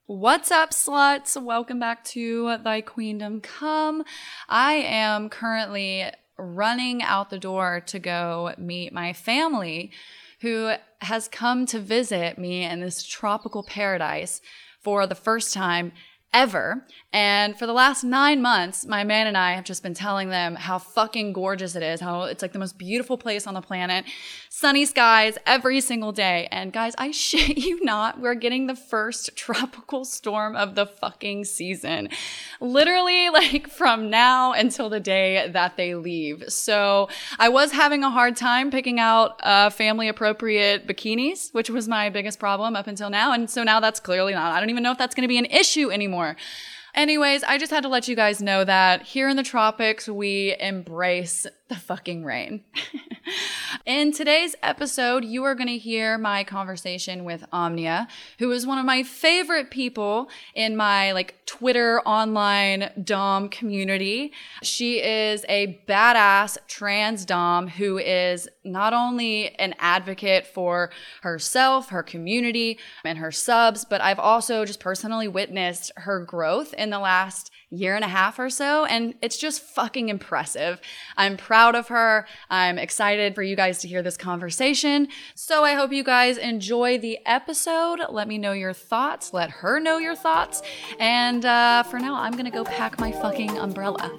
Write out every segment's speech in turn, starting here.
What's up, sluts? Welcome back to Thy Queendom Come. I am currently running out the door to go meet my family who has come to visit me in this tropical paradise for the first time ever. And for the last 9 months, my man and I have just been telling them how fucking gorgeous it is, how it's like the most beautiful place on the planet, sunny skies every single day. And guys, I shit you not, we're getting the first tropical storm of the fucking season. Literally, like from now until the day that they leave. So I was having a hard time picking out family appropriate bikinis, which was my biggest problem up until now. And so now that's clearly not. I don't even know if that's going to be an issue anymore. Anyways, I just had to let you guys know that here in the tropics, we embrace the fucking rain. In today's episode, you are going to hear my conversation with Omnia, who is one of my favorite people in my Twitter online dom community. She is a badass trans dom who is not only an advocate for herself, her community, and her subs, but I've also just personally witnessed her growth in the last year and a half or so, and it's just fucking impressive. I'm proud of her. I'm excited for you guys to hear this conversation. So I hope you guys enjoy the episode. Let me know your thoughts. Let her know your thoughts. And for now, I'm gonna go pack my fucking umbrella.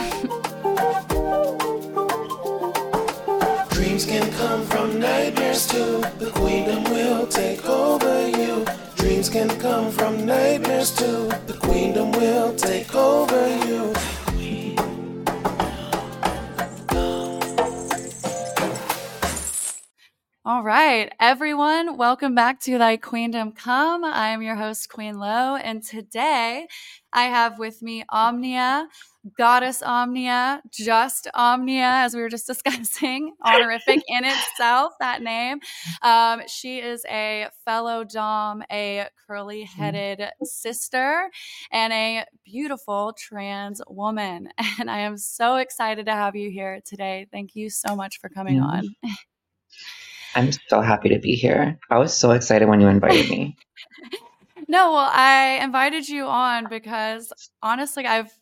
Dreams can come from nightmares too. The queendom will take over you. Dreams can come from nightmares too. The queendom will take over you. All right, everyone, welcome back to Thy Queendom Come. I'm your host, Queen Lo, and today I have with me Omnia, Goddess Omnia, just Omnia, as we were just discussing, honorific in itself, that name. She is a fellow dom, a curly-headed sister, and a beautiful trans woman. And I am so excited to have you here today. Thank you so much for coming on. I'm so happy to be here. I was so excited when you invited me. No, well, I invited you on because honestly,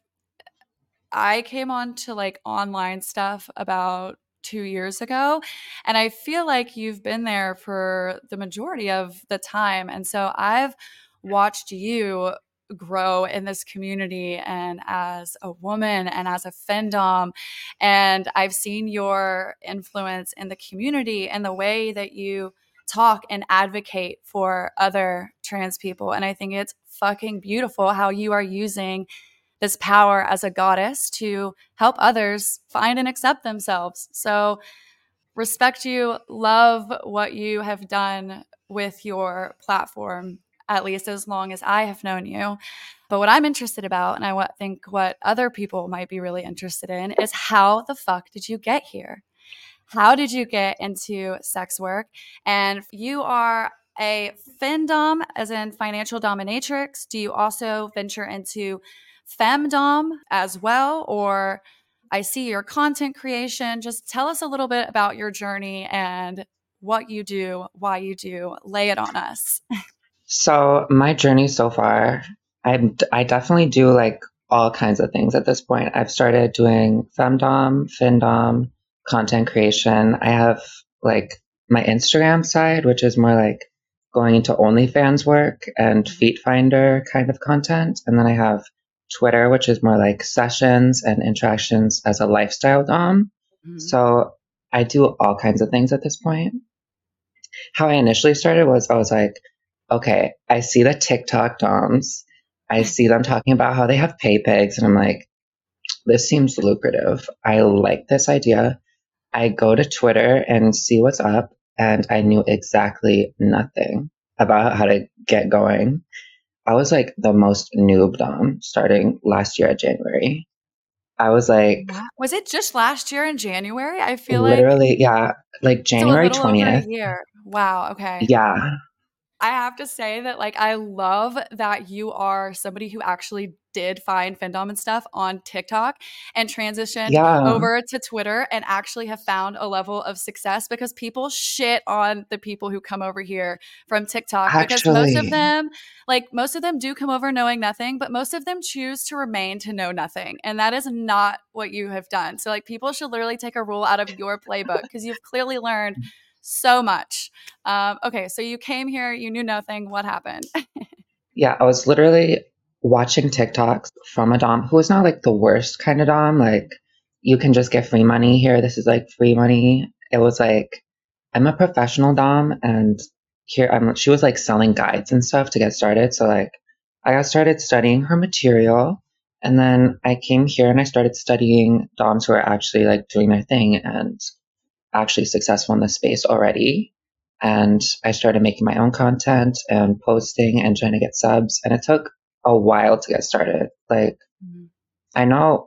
I came on to online stuff about 2 years ago, and I feel like you've been there for the majority of the time. And so I've watched you grow in this community and as a woman and as a fendom, and I've seen your influence in the community and the way that you talk and advocate for other trans people. And I think it's fucking beautiful how you are using this power as a goddess to help others find and accept themselves. So respect you, love what you have done with your platform, at least as long as I have known you. But what I'm interested about, and I think what other people might be really interested in, is how the fuck did you get here? How did you get into sex work? And you are a findom, as in financial dominatrix. Do you also venture into femdom as well? Or I see your content creation. Just tell us a little bit about your journey and what you do, why you do. Lay it on us. So my journey so far, I definitely do all kinds of things at this point. I've started doing femdom, findom, content creation. I have my Instagram side, which is more going into OnlyFans work and Feet Finder kind of content. And then I have Twitter, which is more sessions and interactions as a lifestyle dom. Mm-hmm. So I do all kinds of things at this point. How I initially started was I was like, okay, I see the TikTok doms. I see them talking about how they have pay pigs. And I'm like, this seems lucrative. I like this idea. I go to Twitter and see what's up. And I knew exactly nothing about how to get going. I was the most noob dom starting last year at January. I was was it just last year in January? I feel literally, yeah, January 20th. Over a year. Wow. Okay. Yeah. I have to say that like I love that you are somebody who actually did find Findom and stuff on TikTok and transitioned Yeah, over to Twitter and actually have found a level of success, because people shit on the people who come over here from TikTok, because actually. most of them do come over knowing nothing, but most of them choose to remain to know nothing. And that is not what you have done. So like people should literally take a rule out of your playbook, because you've clearly learned so much. Okay, so you came here, you knew nothing. What happened? Yeah, I was literally watching TikToks from a Dom who is not like the worst kind of Dom. Like, you can just get free money here. This is like free money. It was like, I'm a professional Dom, and she was like selling guides and stuff to get started. So, like, I got started studying her material. And then I came here and I started studying Doms who are actually like doing their thing and actually successful in the space already. And I started making my own content and posting and trying to get subs. And it took a while to get started. Like, I know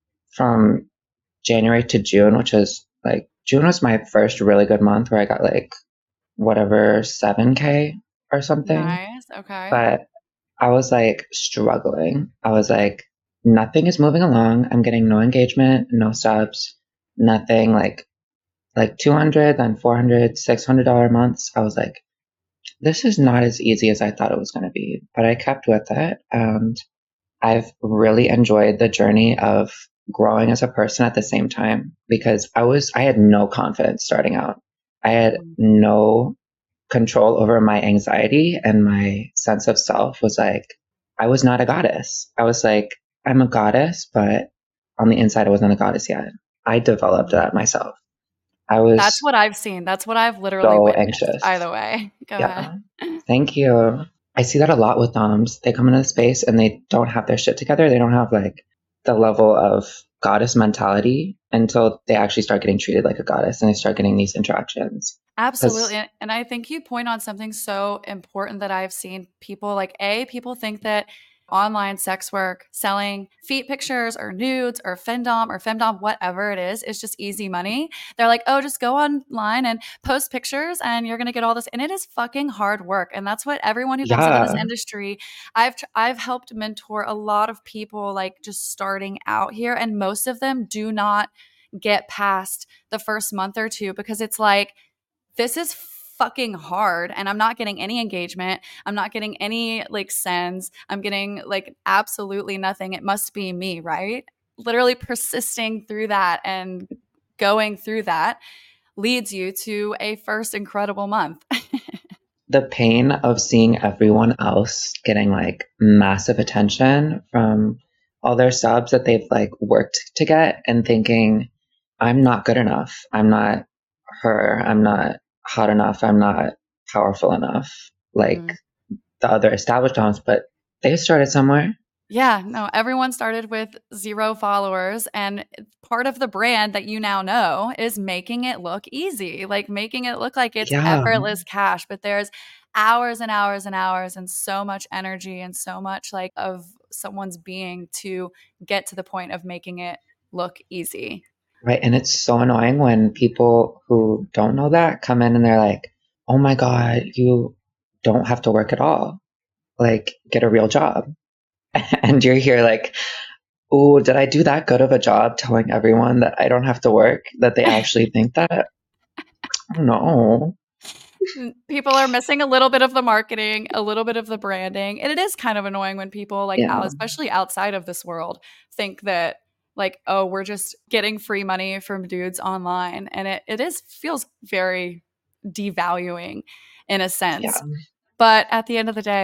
from January to June, which is like, June was my first really good month where I got like whatever 7K or something. Nice. Okay. But I was like struggling. I was like, nothing is moving along. I'm getting no engagement, no subs, nothing. Like 200, then 400, $600 months. I was like, this is not as easy as I thought it was going to be, but I kept with it. And I've really enjoyed the journey of growing as a person at the same time, because I had no confidence starting out. I had no control over my anxiety, and my sense of self was like, I was not a goddess. I was like, I'm a goddess, but on the inside, I wasn't a goddess yet. I developed that myself. I That's was what I've seen. That's what I've literally so witnessed. anxious. Either way, go ahead. Yeah. Thank you. I see that a lot with Doms. They come into the space and they don't have their shit together. They don't have like the level of goddess mentality until they actually start getting treated like a goddess and they start getting these interactions. Absolutely. Because, And I think you point on something so important that I've seen people like, people think that online sex work, selling feet pictures or nudes or femdom, whatever it is just easy money. They're like, oh, just go online and post pictures and you're going to get all this. And it is fucking hard work. And that's what everyone who comes into this yeah, industry, I've helped mentor a lot of people like just starting out here. And most of them do not get past the first month or two, because it's like, this is fucking hard and I'm not getting any engagement. I'm not getting any like sends. I'm getting like absolutely nothing. It must be me, right? Literally persisting through that and going through that leads you to a first incredible month. the pain of seeing everyone else getting like massive attention from all their subs that they've like worked to get and thinking, I'm not good enough. I'm not her. I'm not hot enough. I'm not powerful enough like the other established doms, but they started somewhere. Yeah, no, everyone started with 0 followers. And part of the brand that you now know is making it look easy, like making it look like it's Yeah. effortless cash. But there's hours and hours and hours and so much energy and so much like of someone's being to get to the point of making it look easy. Right. And it's so annoying when people who don't know that come in and they're like, oh my God, you don't have to work at all. Like, get a real job. And you're here like, oh, did I do that good of a job telling everyone that I don't have to work, that they actually think that? Oh, no. People are missing a little bit of the marketing, a little bit of the branding. And it is kind of annoying when people like Yeah. especially outside of this world think that like, oh, we're just getting free money from dudes online. And it feels very devaluing in a Yeah. sense. But at the end of the day,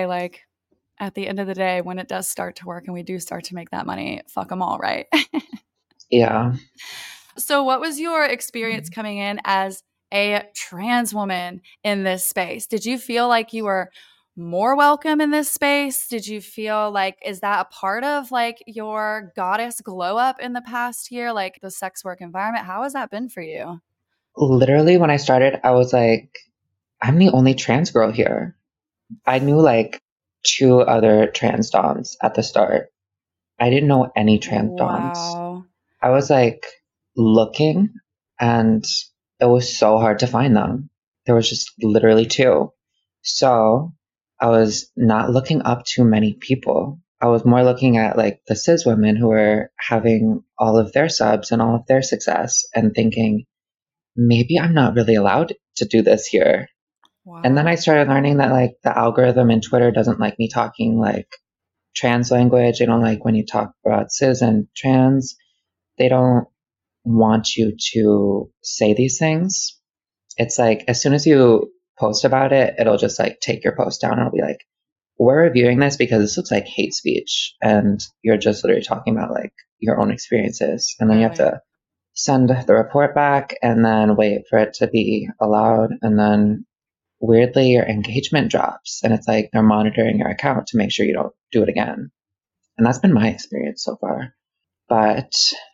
when it does start to work and we do start to make that money, fuck them all, right? Yeah. So, what was your experience coming in as a trans woman in this space? Did you feel like you were more welcome in this space? Did you feel like, is that a part of like your goddess glow up in the past year, like the sex work environment? How has that been for you? Literally, when I started, I was like, I'm the only trans girl here. I knew like 2 other trans doms at the start. I didn't know any trans doms. Wow. I was like looking, and it was so hard to find them. There was just literally 2. So I was not looking up to many people. I was more looking at like the cis women who were having all of their subs and all of their success and thinking, maybe I'm not really allowed to do this here. Wow. And then I started learning that like the algorithm in Twitter doesn't like me talking like trans language. They don't like when you talk about cis and trans. They don't want you to say these things. It's like as soon as you post about it, it'll just like take your post down. It'll be like, we're reviewing this because this looks like hate speech. And you're just literally talking about like your own experiences. And then you have to send the report back and then wait for it to be allowed. And then weirdly, your engagement drops. And it's like they're monitoring your account to make sure you don't do it again. And that's been my experience so far. But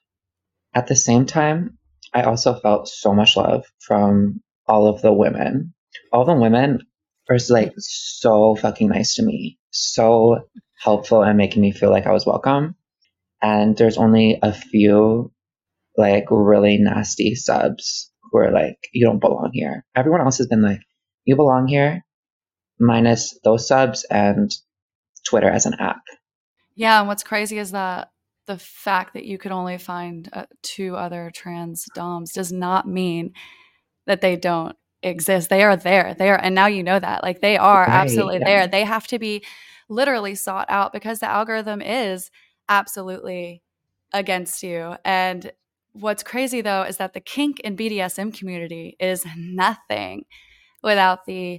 at the same time, I also felt so much love from all of the women. All the women are like so fucking nice to me, so helpful and making me feel like I was welcome. And there's only a few like really nasty subs who are like, you don't belong here. Everyone else has been like, you belong here, minus those subs and Twitter as an app. Yeah, and what's crazy is that the fact that you could only find 2 other trans doms does not mean that they don't exist. They are there. They are, and now you know that. Like they are absolutely there. They have to be literally sought out because the algorithm is absolutely against you. And what's crazy though is that the kink and BDSM community is nothing without the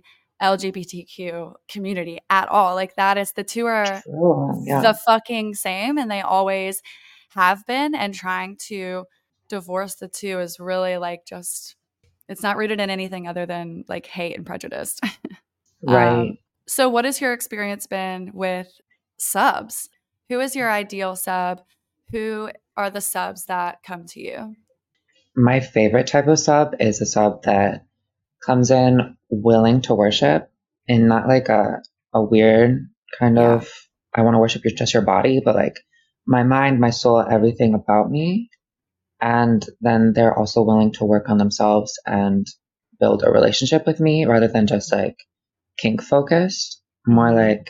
LGBTQ community at all. Like that is, the two are the fucking same, and they always have been, and trying to divorce the two is really like just, it's not rooted in anything other than like hate and prejudice. Right. So what has your experience been with subs? Who is your ideal sub? Who are the subs that come to you? My favorite type of sub is a sub that comes in willing to worship and not like a weird kind of, I want to worship just your body, but like my mind, my soul, everything about me. And then they're also willing to work on themselves and build a relationship with me rather than just like kink focused, more like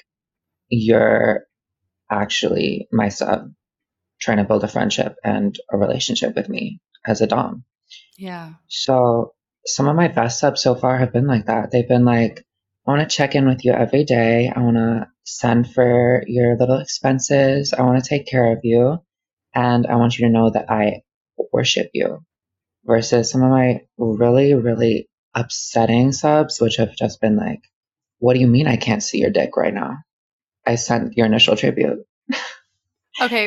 you're actually my sub trying to build a friendship and a relationship with me as a dom. Yeah. So some of my best subs so far have been like that. They've been like, I want to check in with you every day. I want to send for your little expenses. I want to take care of you. And I want you to know that I worship you. Versus some of my really, really upsetting subs, which have just been like, what do you mean I can't see your dick right now? I sent your initial tribute. Okay.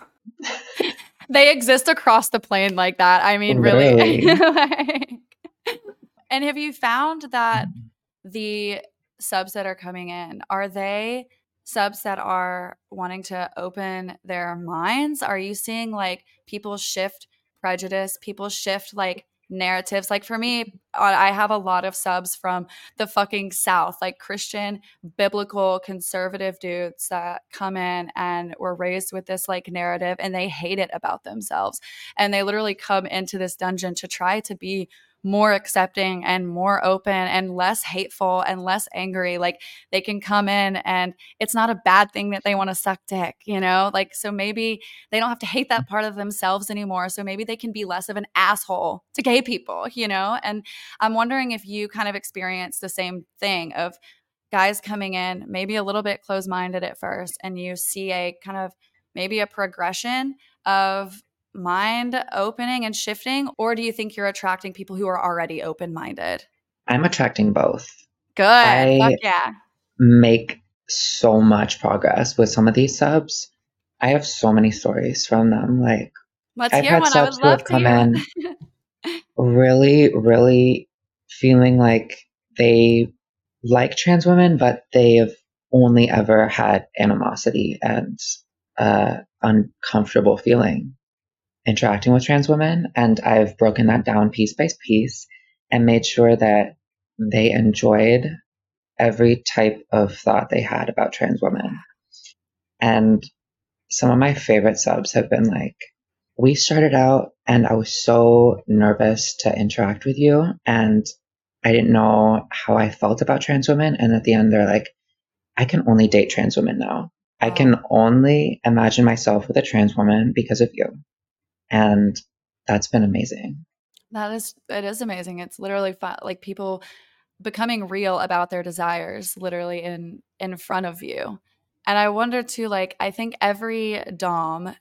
They exist across the plane like that. I mean, Literally. really. And have you found that the subs that are coming in, are they subs that are wanting to open their minds? Are you seeing like people shift prejudice, people shift like narratives? Like for me, I have a lot of subs from the fucking South, like Christian, biblical, conservative dudes that come in and were raised with this like narrative, and they hate it about themselves. And they literally come into this dungeon to try to be more accepting and more open and less hateful and less angry. Like they can come in and it's not a bad thing that they want to suck dick, you know? Like, so maybe they don't have to hate that part of themselves anymore. So maybe they can be less of an asshole to gay people, you know? And I'm wondering if you kind of experience the same thing of guys coming in, maybe a little bit closed-minded at first, and you see a kind of maybe a progression of mind opening and shifting, or do you think you're attracting people who are already open-minded? I'm attracting both. Good. Fuck yeah. Make so much progress with some of these subs. I have so many stories from them. Like I've had subs who have come in really, really feeling like they like trans women, but they have only ever had animosity and uncomfortable feeling interacting with trans women. And I've broken that down piece by piece and made sure that they enjoyed every type of thought they had about trans women. And some of my favorite subs have been like, we started out and I was so nervous to interact with you and I didn't know how I felt about trans women. And at the end, they're like, I can only date trans women now. I Wow. can only imagine myself with a trans woman because of you. And that's been amazing. It is amazing. It's literally like people becoming real about their desires literally in front of you. And I wonder too, like, I think every dom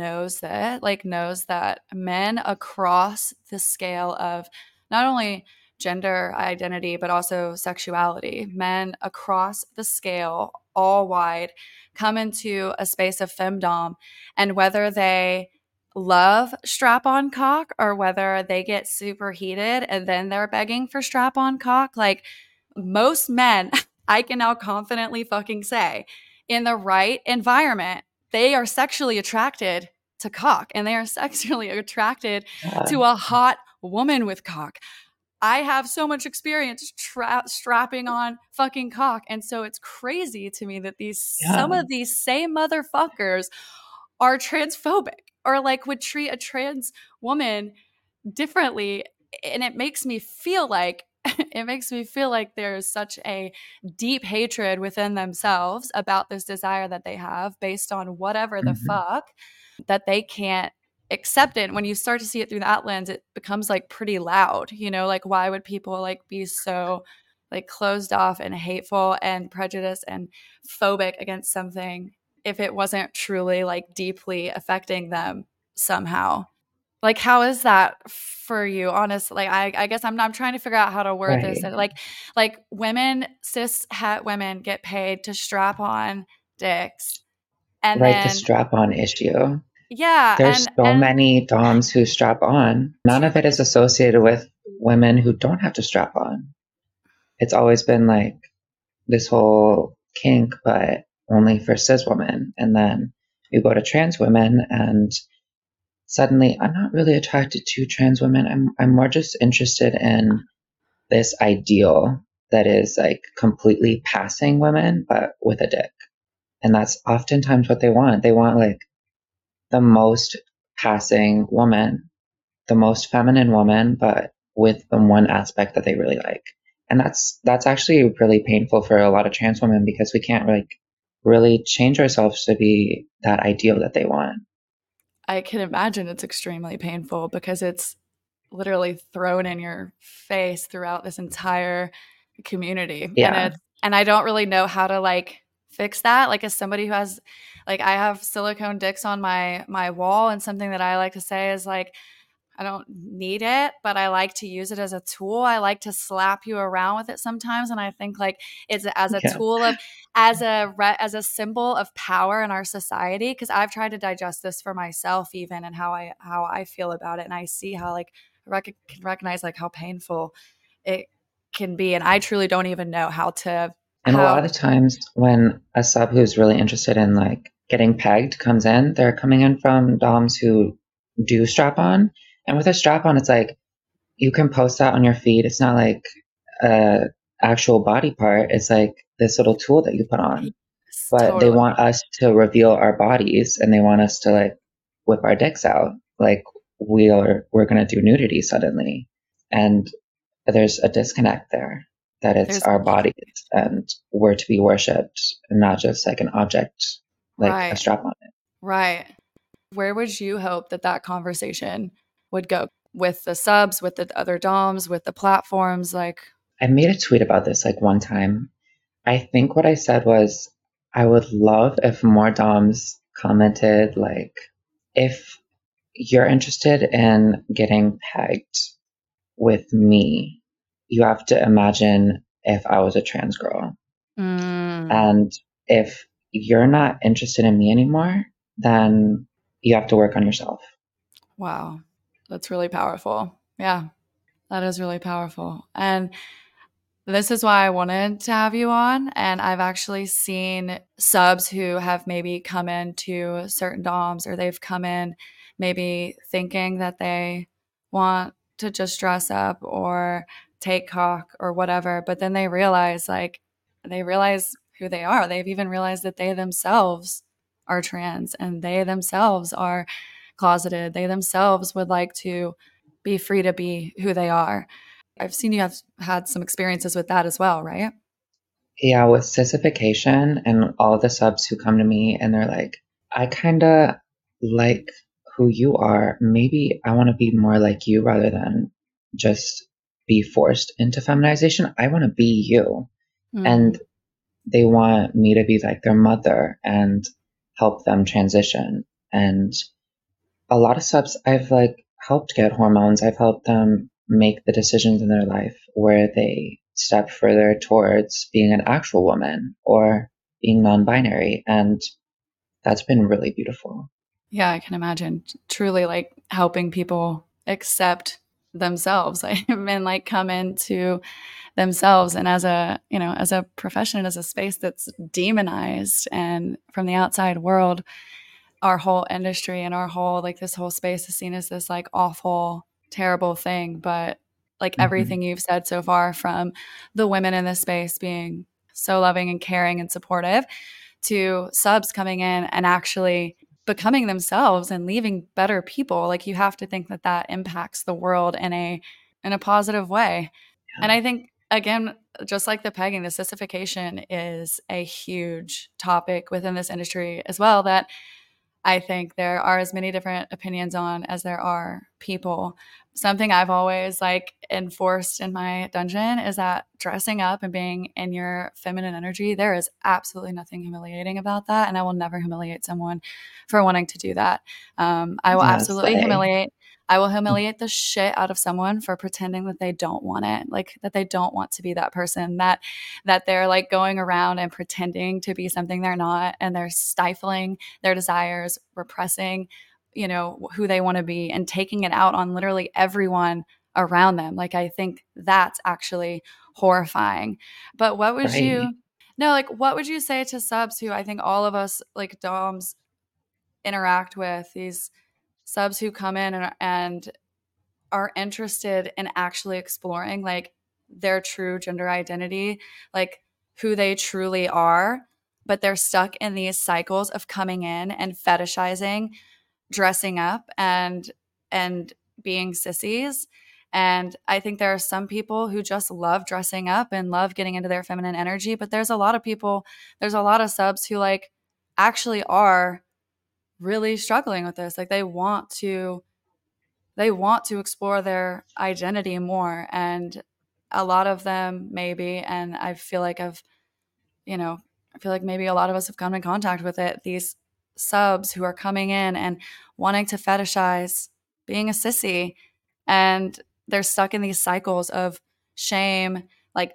knows that men across the scale of not only gender identity but also sexuality, men across the scale, all wide, come into a space of femdom, and whether they love strap on cock or whether they get super heated and then they're begging for strap on cock, like most men, I can now confidently fucking say, in the right environment, they are sexually attracted to cock and they are sexually attracted Yeah. to a hot woman with cock. I have so much experience strapping on fucking cock. And so it's crazy to me that some Yeah. of these same motherfuckers are transphobic or like would treat a trans woman differently. And it makes me feel like there's such a deep hatred within themselves about this desire that they have based on whatever the Mhm. fuck, that they can't accept it. And when you start to see it through that lens, it becomes like pretty loud, like why would people like be so like closed off and hateful and prejudiced and phobic against something if it wasn't truly like deeply affecting them somehow? Like, how is that for you? Honestly, like, I guess I'm trying to figure out how to word this. Right. And like women, cis het women get paid to strap on dicks, and Right. The then strap on issue. yeah, There's so and many DOMs who strap on. None of it is associated with women who don't have to strap on. It's always been like this whole kink, but only for cis women. And then you go to trans women and suddenly I'm not really attracted to trans women. I'm more just interested in this ideal that is like completely passing women, but with a dick. And that's oftentimes what they want. They want like the most passing woman, the most feminine woman, but with the one aspect that they really like. And that's actually really painful for a lot of trans women because we can't like really change ourselves to be that ideal that they want. I can imagine it's extremely painful because it's literally thrown in your face throughout this entire community. Yeah. And I don't really know how to like fix that. Like as somebody who has like I have silicone dicks on my wall, and something that I like to say is like I don't need it, but I like to use it as a tool. I like to slap you around with it sometimes, and I think like it's as a Yeah. tool of as a symbol of power in our society. Because I've tried to digest this for myself, even and how I feel about it, and I see how like can recognize like how painful it can be, and I truly don't even know And a lot how. of the times when a sub who's really interested in like getting pegged comes in, they're coming in from DOMs who do strap on. And with a strap on, it's like you can post that on your feed. It's not like a actual body part. It's like this little tool that you put on. Yes, But they totally. want us to reveal our bodies and they want us to like whip our dicks out. Like we're gonna do nudity suddenly. And there's a disconnect there that it's There's our bodies and we're to be worshipped and not just like an object, like a right, strap on it. right. Where would you hope that conversation would go with the subs, with the other DOMs, with the platforms? Like, I made a tweet about this like one time. I think what I said was I would love if more DOMs commented like if you're interested in getting pegged with me, you have to imagine if I was a trans girl. mm, And if you're not interested in me anymore, then you have to work on yourself. wow, that's really powerful. Yeah, that is really powerful. And this is why I wanted to have you on. And I've actually seen subs who have maybe come into certain DOMs, or they've come in maybe thinking that they want to just dress up or take cock or whatever. But then they realize who they are. They've even realized that they themselves are trans and they themselves are closeted. They themselves would like to be free to be who they are. I've seen you have had some experiences with that as well, right? Yeah, with sissification and all the subs who come to me and they're like, I kind of like who you are. Maybe I want to be more like you rather than just be forced into feminization. I want to be you. And Mm. they want me to be like their mother and help them transition. And a lot of subs I've like helped get hormones. I've helped them make the decisions in their life where they step further towards being an actual woman or being non-binary, and that's been really beautiful. Yeah, I can imagine truly like helping people accept themselves like, and like come into themselves. And as a, you know, as a profession, as a space that's demonized and from the outside world, our whole industry and our whole, like this whole space is seen as this like awful, terrible thing. But like Mm-hmm. everything you've said so far, from the women in this space being so loving and caring and supportive to subs coming in and actually becoming themselves and leaving better people, like you have to think that that impacts the world in a positive way. And I think again, just like the pegging, the sissification is a huge topic within this industry as well, that I think there are as many different opinions on as there are people. Something I've always like enforced in my dungeon is that dressing up and being in your feminine energy, there is absolutely nothing humiliating about that. And I will never humiliate someone for wanting to do that. I will Yeah, absolutely slay. humiliate. I will humiliate the shit out of someone for pretending that they don't want it, like that they don't want to be that person, that they're like going around and pretending to be something they're not, and they're stifling their desires, repressing, you know, who they want to be and taking it out on literally everyone around them. Like I think that's actually horrifying. But what would Right. you no, like what would you say to subs who I think all of us like doms interact with, these subs who come in and are interested in actually exploring like their true gender identity, like who they truly are, but they're stuck in these cycles of coming in and fetishizing dressing up and being sissies. And I think there are some people who just love dressing up and love getting into their feminine energy, but there's a lot of people, there's a lot of subs who like actually are really struggling with this. Like they want to explore their identity more, and a lot of them maybe, and I feel like I've, you know, I feel like maybe a lot of us have come in contact with it, these subs who are coming in and wanting to fetishize being a sissy, and they're stuck in these cycles of shame, like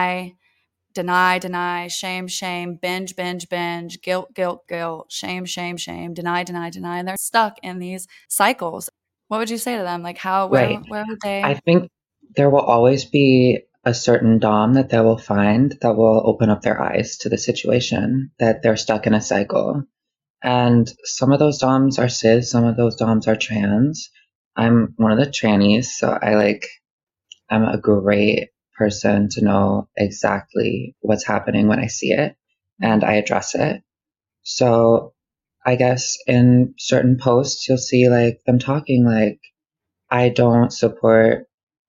deny, shame, binge, guilt, shame, deny, and they're stuck in these cycles. What would you say to them? Like how, Right. where would they? I think there will always be a certain dom that they will find that will open up their eyes to the situation that they're stuck in a cycle. And some of those doms are cis, some of those doms are trans. I'm one of the trannies, so I'm a great person to know exactly what's happening when I see it and I address it. So I guess in certain posts you'll see like them talking like I don't support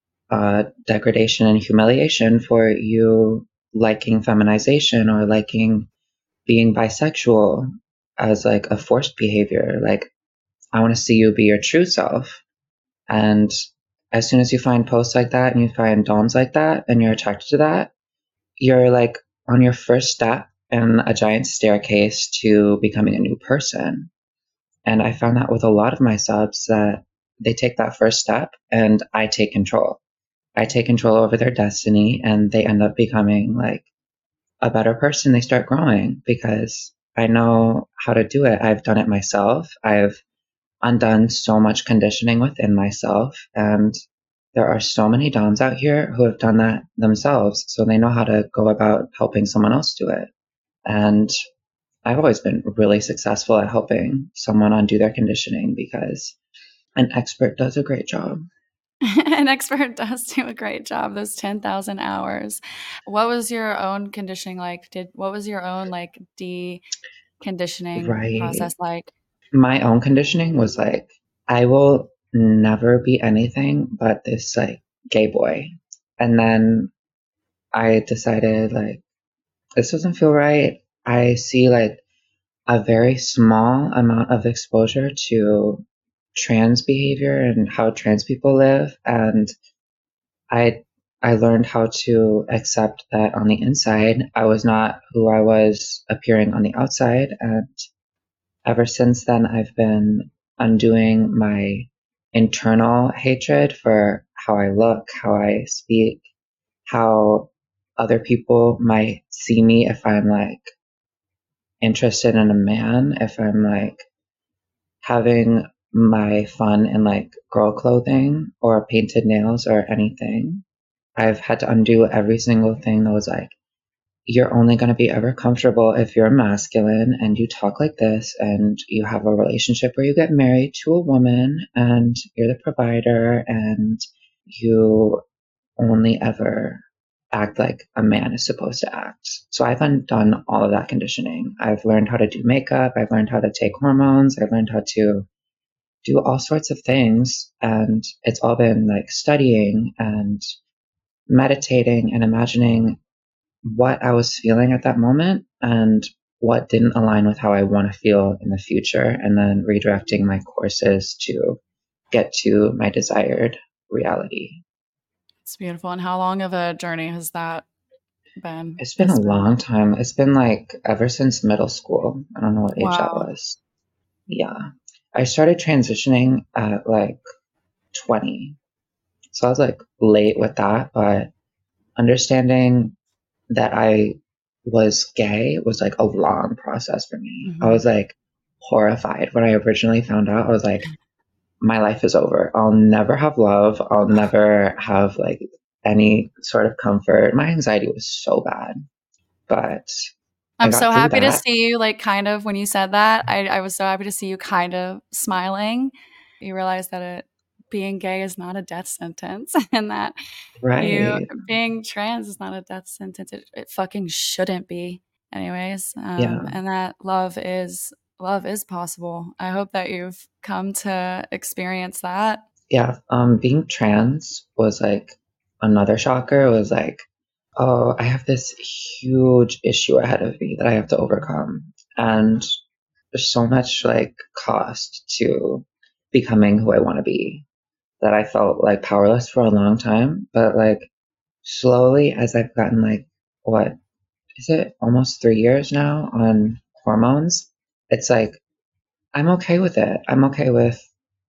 degradation and humiliation for you liking feminization or liking being bisexual as like a forced behavior. Like I want to see you be your true self. And as soon as you find posts like that and you find DOMs like that and you're attracted to that, you're like on your first step in a giant staircase to becoming a new person. And I found that with a lot of my subs that they take that first step and I take control. I take control over their destiny and they end up becoming like a better person. They start growing because I know how to do it. I've done it myself. I've undone so much conditioning within myself. And there are so many DOMs out here who have done that themselves. So they know how to go about helping someone else do it. And I've always been really successful at helping someone undo their conditioning because an expert does a great job. An expert does do a great job, those 10,000 hours. What was your own conditioning like? What was your own like deconditioning Right. process like? My own conditioning was like, I will never be anything but this like gay boy. And then I decided like this doesn't feel right. I see like a very small amount of exposure to trans behavior and how trans people live, and I I learned how to accept that on the inside I was not who I was appearing on the outside, and ever since then I've been undoing my internal hatred for how I look, how I speak, how other people might see me if I'm like interested in a man, if I'm like having my fun in like girl clothing or painted nails or anything. I've had to undo every single thing that was like, you're only going to be ever comfortable if you're masculine and you talk like this and you have a relationship where you get married to a woman and you're the provider and you only ever act like a man is supposed to act. So I've undone all of that conditioning. I've learned how to do makeup. I've learned how to take hormones. I've learned how to do all sorts of things. And it's all been like studying and meditating and imagining what I was feeling at that moment and what didn't align with how I want to feel in the future, and then redirecting my courses to get to my desired reality. It's beautiful. And how long of a journey has that been? It's been a long time. It's been like ever since middle school. I don't know what age that Wow. was. Yeah. I started transitioning at like 20. So I was like late with that, but understanding that I was gay was like a long process for me. I was like horrified when I originally found out. I was like, my life is over. I'll never have love. I'll never have like any sort of comfort. My anxiety was so bad, but I I'm so got through happy to that. see you, like, kind of when you said that. I was so happy to see you kind of smiling. You realize that being gay is not a death sentence and that you Right. being trans is not a death sentence. It fucking shouldn't be, anyways. Yeah. And that love is possible. I hope that you've come to experience that. Yeah. Being trans was like another shocker. It was like, oh, I have this huge issue ahead of me that I have to overcome. And there's so much like cost to becoming who I want to be that I felt like powerless for a long time. But like slowly, as I've gotten like, what is it, almost 3 years now on hormones, it's like I'm okay with it. I'm okay with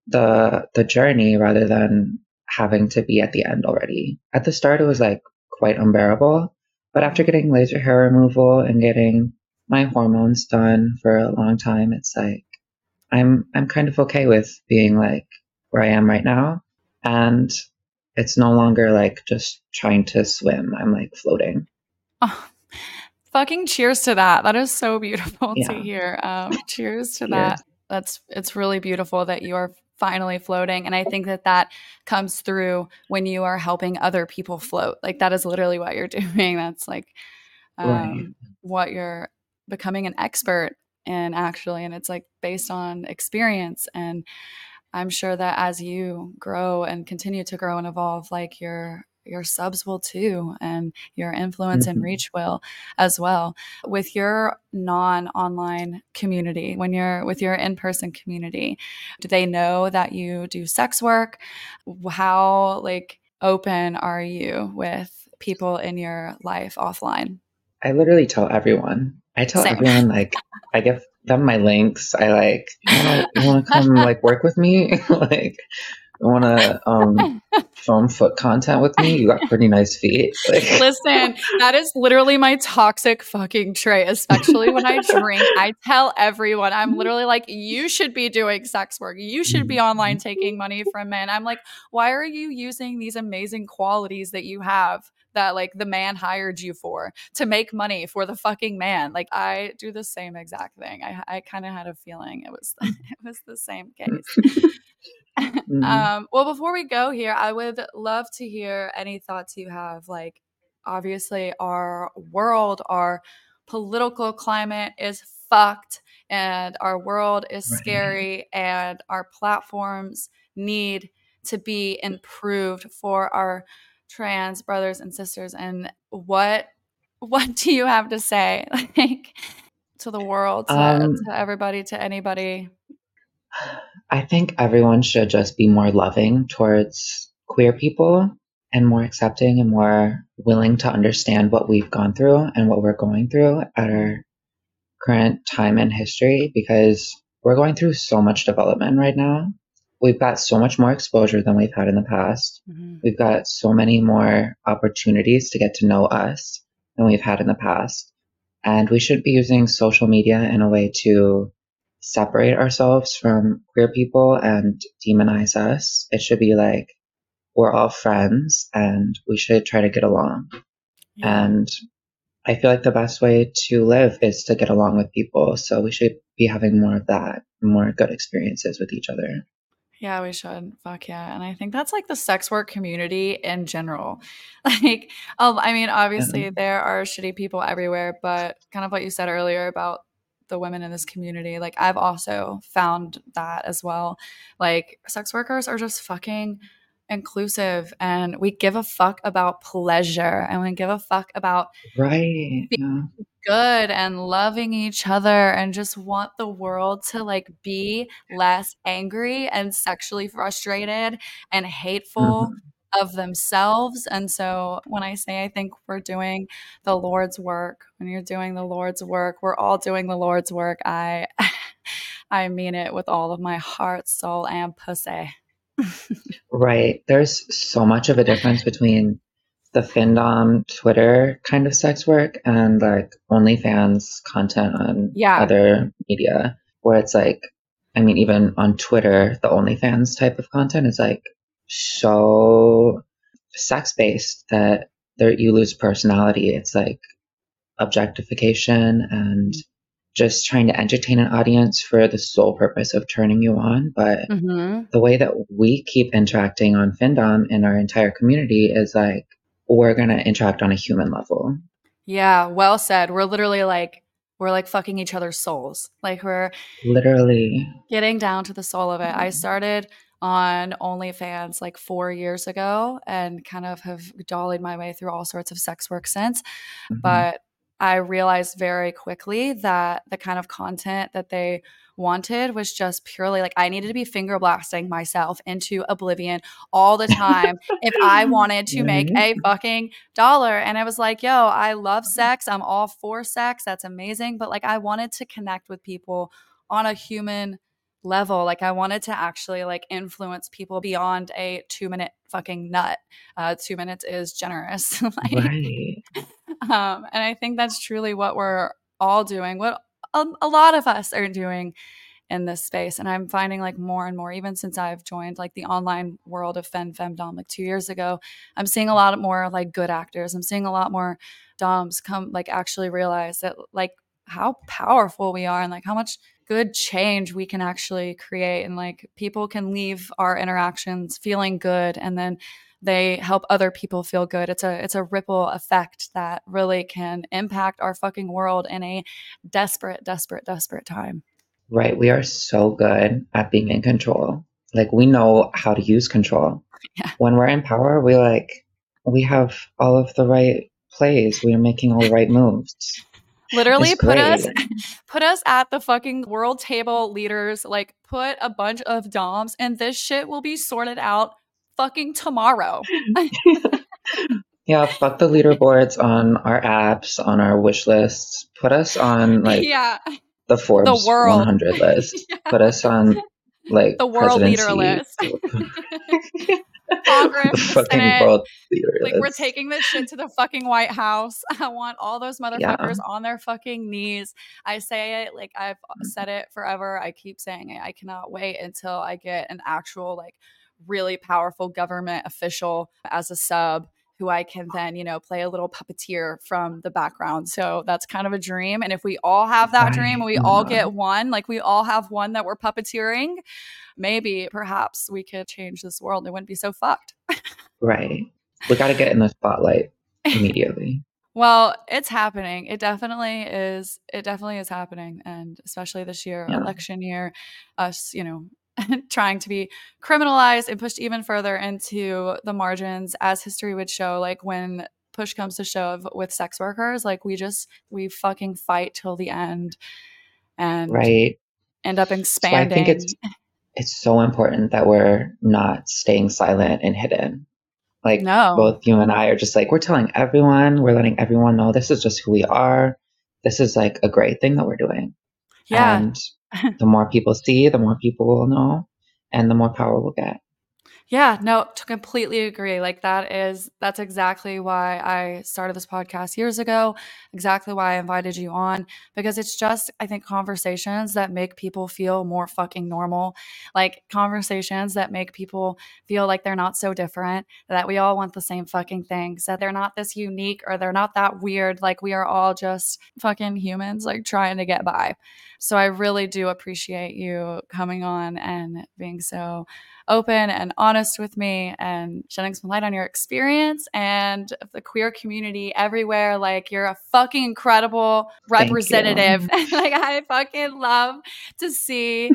the journey rather than having to be at the end already. At the start, it was like quite unbearable, but after getting laser hair removal and getting my hormones done for a long time, it's like I'm kind of okay with being like where I am right now, and it's no longer like just trying to swim. I'm like floating. Oh, fucking cheers to that. That is so beautiful to Yeah. hear. Cheers to that. Cheers. It's really beautiful that you are finally floating, and I think that that comes through when you are helping other people float. Like that is literally what you're doing. That's like Right. what you're becoming an expert in, actually, and it's like based on experience. And I'm sure that as you grow and continue to grow and evolve, like your subs will too, and your influence and Hmm. reach will as well. With your non-online community, when you're with your in-person community, do they know that you do sex work? How like open are you with people in your life offline? I literally tell everyone. I tell Same. everyone like I give them my links. I like you wanna come like work with me? Like you wanna film foot content with me? You got pretty nice feet. Like Listen, that is literally my toxic fucking trait, especially when I drink. I tell everyone, I'm literally like, you should be doing sex work. You should be online taking money from men. I'm like, why are you using these amazing qualities that you have that like the man hired you for to make money for the fucking man? Like I do the same exact thing. I kind of had a feeling it was it was the same case. Mhm. Well, before we go here, I would love to hear any thoughts you have. Like, obviously, our world, our political climate is fucked, and our world is Right. scary, and our platforms need to be improved for our trans brothers and sisters. And what what do you have to say, like, to the world, Um, to everybody, to anybody? I think everyone should just be more loving towards queer people and more accepting and more willing to understand what we've gone through and what we're going through at our current time in history because we're going through so much development right now. We've got so much more exposure than we've had in the past. Mm-hmm. We've got so many more opportunities to get to know us than we've had in the past. And we should be using social media in a way to separate ourselves from queer people and demonize us. It should be like we're all friends and we should try to get along. Yeah. And I feel like the best way to live is to get along with people. So we should be having more of that, more good experiences with each other. Yeah, we should. Fuck yeah. And I think that's like the sex work community in general. Like, I mean, obviously And there are shitty people everywhere, but kind of what you said earlier about the women in this community, like I've also found that as well. Like, sex workers are just fucking inclusive and we give a fuck about pleasure and we give a fuck about right. Yeah. good and loving each other and just want the world to like be less angry and sexually frustrated and hateful Mhm. of themselves. And so when I say I think we're doing the Lord's work, when you're doing the Lord's work, we're all doing the Lord's work. I I mean it with all of my heart, soul, and pussy. Right. There's so much of a difference between the Findom Twitter kind of sex work and like OnlyFans content on Yeah. other media, where it's like, I mean, even on Twitter, the OnlyFans type of content is like so sex based that there you lose personality. It's like objectification and just trying to entertain an audience for the sole purpose of turning you on. But Mm-hmm. the way that we keep interacting on Findom in our entire community is like we're gonna interact on a human level. Yeah, well said. We're like fucking each other's souls. Like we're Literally. getting down to the soul of it. I started on OnlyFans like 4 years ago and kind of have dollied my way through all sorts of sex work since. Mhm. But I realized very quickly that the kind of content that they wanted was just purely like I needed to be finger blasting myself into oblivion all the time if I wanted to make Right. a fucking dollar. And I was like, yo, I love sex. I'm all for sex. That's amazing. But like I wanted to connect with people on a human level. Like I wanted to actually like influence people beyond a 2 minute fucking nut. 2 minutes is generous. Like, Right. and I think that's truly what we're all doing, what a lot of us are doing in this space. And I'm finding like more and more, even since I've joined like the online world of femdom like 2 years ago, I'm seeing a lot more like good actors. I'm seeing a lot more doms come like actually realize that like how powerful we are and like how much good change we can actually create and like people can leave our interactions feeling good and then they help other people feel good. It's a ripple effect that really can impact our fucking world in a desperate time. Right. We are so good at being in control. Like we know how to use control. Yeah. When we're in power, we have all of the right plays. We are making all the right moves. Literally It's put us great. put us at the fucking world table leaders, like put a bunch of doms and this shit will be sorted out fucking tomorrow. Yeah, fuck the leaderboards on our apps, on our wish lists. Put us on like Yeah. the The Forbes world. 100 list. Yeah. Put us on like The world leader presidency, list. Congress, the the fucking Senate. world leader Like we're list. taking this shit to the fucking White House. I want all those Yeah, motherfuckers on their fucking knees. I say it like I've said it forever. I keep saying it. I cannot wait until I get an actual like really powerful government official as a sub who I can then, play a little puppeteer from the background. So that's kind of a dream. And if we all have that dream right. and we Oh my all God. get one, like we all have one that we're puppeteering, maybe perhaps we could change this world. It wouldn't be so fucked. Right. We got to get in the spotlight immediately. Well, it's happening. It definitely is. It definitely is happening. And especially this year, Yeah. election year, us, trying to be criminalized and pushed even further into the margins, as history would show. Like when push comes to shove with sex workers, like we fucking fight till the end and Right. end up So I think expanding. it's so important that we're not staying silent and hidden. Like No. both you and I are just like, we're telling everyone, we're letting everyone know this is just who we are. This is like a great thing that we're doing. Yeah. And the more people see, the more people will know, and the more power we'll get. Yeah, no, to completely agree. Like that's exactly why I started this podcast years ago, exactly why I invited you on, because it's just, I think, conversations that make people feel more fucking normal, like conversations that make people feel like they're not so different, that we all want the same fucking things, that they're not this unique or they're not that weird, like we are all just fucking humans, like trying to get by. So I really do appreciate you coming on and being so open and honest with me and shedding some light on your experience and the queer community everywhere. Like you're a fucking incredible representative. Like I fucking love to see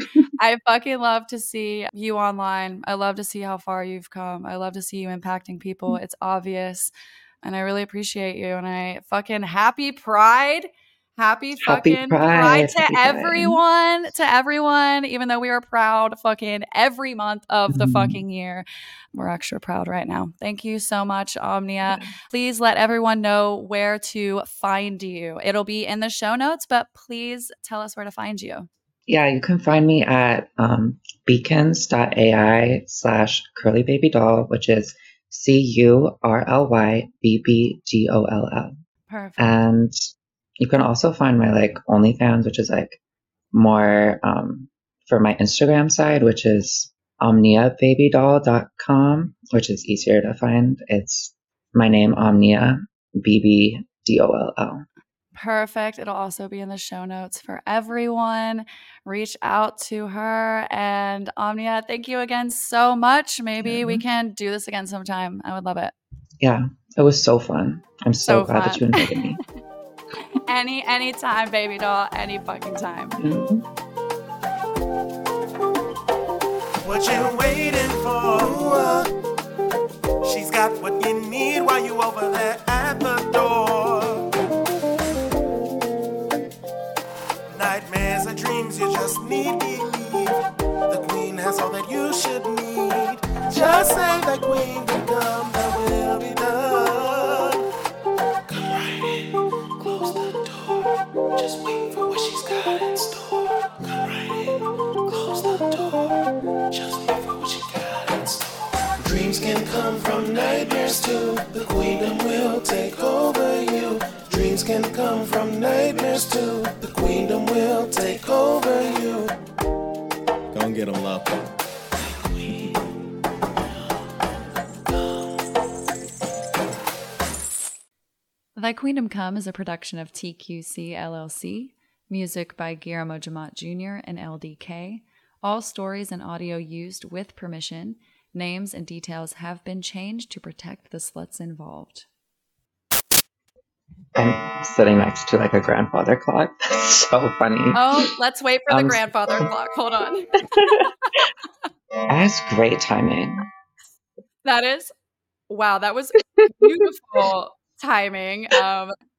you online. I love to see how far you've come. I love to see you impacting people. It's obvious. And I really appreciate you. And I fucking happy Pride. Happy fucking Pride to everyone, even though we are proud fucking every month of the fucking year. We're extra proud right now. Thank you so much, Omnia. Please let everyone know where to find you. It'll be in the show notes, but please tell us where to find you. Yeah, you can find me at beacons.ai/curlybabydoll, which is CURLYBBDOLL. Perfect. And you can also find my like OnlyFans, which is like more for my Instagram side, which is omniababydoll.com, which is easier to find. It's my name, Omnia, BBDOLL. Perfect. It'll also be in the show notes for everyone. Reach out to her. And Omnia, thank you again so much. Maybe we can do this again sometime. I would love it. Yeah, it was so fun. I'm so glad that you invited me. Anytime, baby doll. Any fucking time. Mm-hmm. What you waiting for? She's got what you need while you over there at the door. Nightmares and dreams, you just need believe. The queen has all that you should need. Just say the queen can come, that will be done. Come right in, close the door. Just wait for what she's got in store. Come right in, close the door. Just wait for what she got in store. Dreams can come from nightmares too. The queendom will take over you. Dreams can come from nightmares too. The queendom will take over you. Don't get them, love. Thy Queendom Come is a production of TQC LLC. Music by Guillermo Jamot Jr. and LDK. All stories and audio used with permission. Names and details have been changed to protect the sluts involved. I'm sitting next to like a grandfather clock. That's so funny. Oh, let's wait for the grandfather clock. Hold on. That's great timing. That is, wow, that was beautiful timing.